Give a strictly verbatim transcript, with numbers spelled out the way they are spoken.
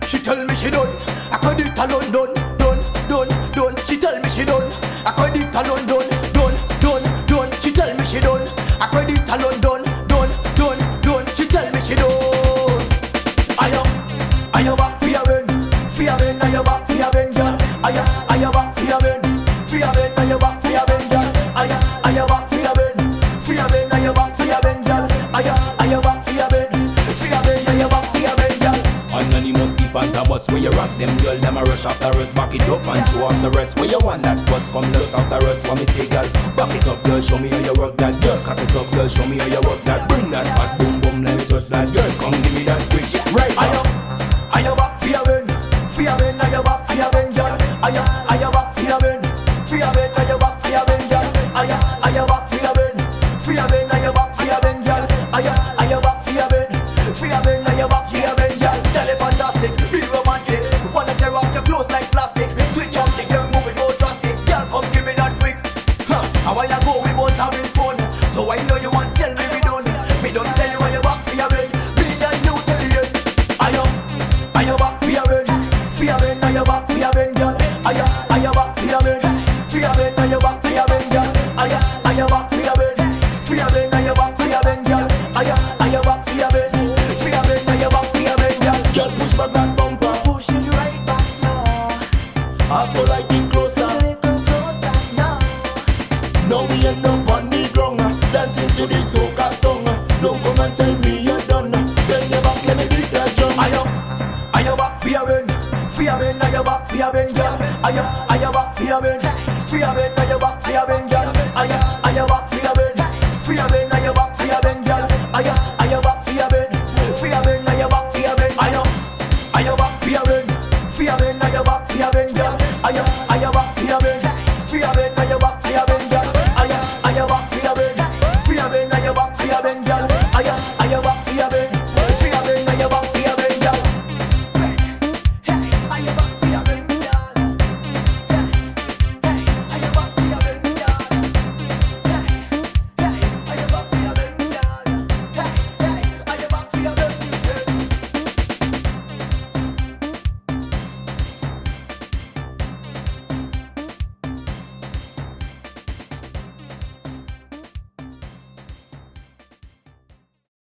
She tell me she done. I credit alone done, done, done, done. She tell me she done. I credit alone done, done, done, done. She tell me she done. I credit alone done, done, done, done. She tell me she done. Ayo, ayo back for your ben, for your ben, ayo back for your ben, girl. Ayo, ayo back for your ben, for your ben, ayo back for your ben, girl. Ayo, ayo back for your ben, for your ben, ayo back for your ben, girl. Ayo, ayo back for your ben, for your ben, ayo back for your ben, girl. Anonymous keep on the bus where you rock them girl. Them a rush after us, back it up and show off the rest. Where you want that bus come lust after us. What me say girl, back it up girl, show me how you work that. Girl, cock it up girl, show me how you work that. Bring that fat boom boom, let me touch that. Girl, come give me that quick shit right now. Ayo, ayo back for your ben, for your ben, ayo back for your ben, girl. Ayo, ayo back for your ben, for your ben, ayo back for your ben, girl. Ayo, ayo back for your ben, for your ben, ayo back for your ben, girl. Ayo, ayo back for your ben, for your ben, ayo back for your ben, girl. Tell it fantastic, be romantic. Wanna tear off your clothes like plastic. Switch on the gear, moving more drastic. Girl, come give me that quick. Huh. A while ago we was having fun, so I know you want tell me we done. Me don't tell you why you back for your ben. Me and you till the end. Ayo, ayo back for your ben, for your ben, ayo back for your ben, girl. Ayo, ayo back for your ben, for your ben, ayo back for your ben, girl. Ayo, ayo back for your ben, for your ben, ayo back for your ben, girl. Ayo, ayo back for your ben, for your ben, ayo back for your ben, girl. Girl, push back that bumper, Push it right back now, I so like it closer. a little closer now. Now we end up on the ground, dancing to the soca song. Don't come and tell me you're done. Then you back, let me beat that drum. Ayo, ayo back for your ben, for your ben, ayo back for your ben, girl. Ayo, ayo back for your ben, for your ben, ayo back for your ben, girl. Ayo, ayo back for your ben, for your ben, ayo back for your ben, girl. Ayo, ayo back for your ben, for your ben, ayo back for your ben. Ayo, ayo back for your ben, for your ben, ayo back for your ben, girl. Ayo.